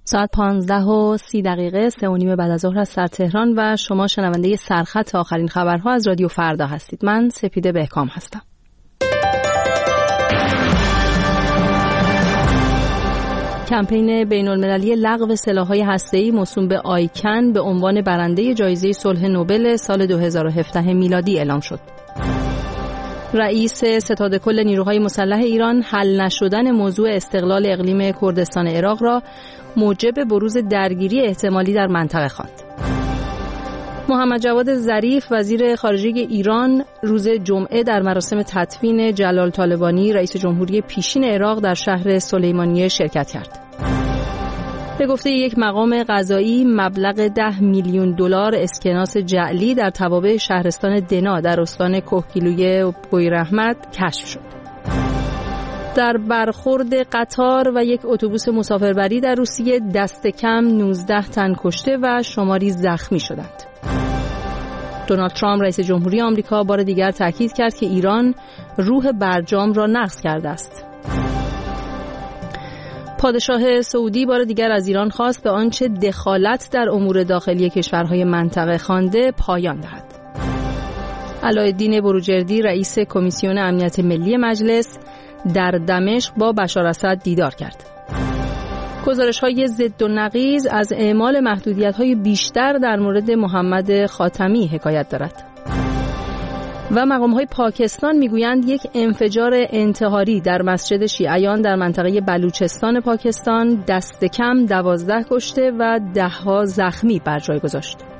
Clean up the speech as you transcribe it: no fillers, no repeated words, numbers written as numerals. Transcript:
ساعت 15:30 3:30 بعد از ظهر از سر تهران و شما شنونده سرخط آخرین خبرها از رادیو فردا هستید. من سپیده بهکام هستم. کمپین بین‌المللی لغو سلاح‌های هسته‌ای موسوم به آیکن به عنوان برنده جایزه صلح نوبل سال 2017 میلادی اعلام شد. رئیس ستاد کل نیروهای مسلح ایران حل نشدن موضوع استقلال اقلیم کردستان عراق را موجب بروز درگیری احتمالی در منطقه خواند. محمد جواد ظریف وزیر خارجه ایران روز جمعه در مراسم تدفین جلال طالبانی رئیس جمهوری پیشین عراق در شهر سلیمانیه شرکت کرد. به گفته یک مقام قضایی مبلغ $10 میلیون اسکناس جعلی در توابع شهرستان دنا در استان کهگیلویه بویراحمد کشف شد. در برخورد قطار و یک اتوبوس مسافربری در روسیه دست کم 19 تن کشته و شماری زخمی شدند. دونالد ترامپ رئیس جمهوری آمریکا بار دیگر تاکید کرد که ایران روح برجام را نقض کرده است. پادشاه سعودی بار دیگر از ایران خواست به آنچه دخالت در امور داخلی کشورهای منطقه خوانده پایان دهد. علاءالدین بروجردی رئیس کمیسیون امنیت ملی مجلس در دمشق با بشار اسد دیدار کرد. گزارش‌های ضد و نقیض از اعمال محدودیت‌های بیشتر در مورد محمد خاتمی حکایت دارد. و مقام‌های پاکستان میگویند یک انفجار انتحاری در مسجد شیعیان در منطقه بلوچستان پاکستان دست کم 12 کشته و 10 زخمی بر جای گذاشت.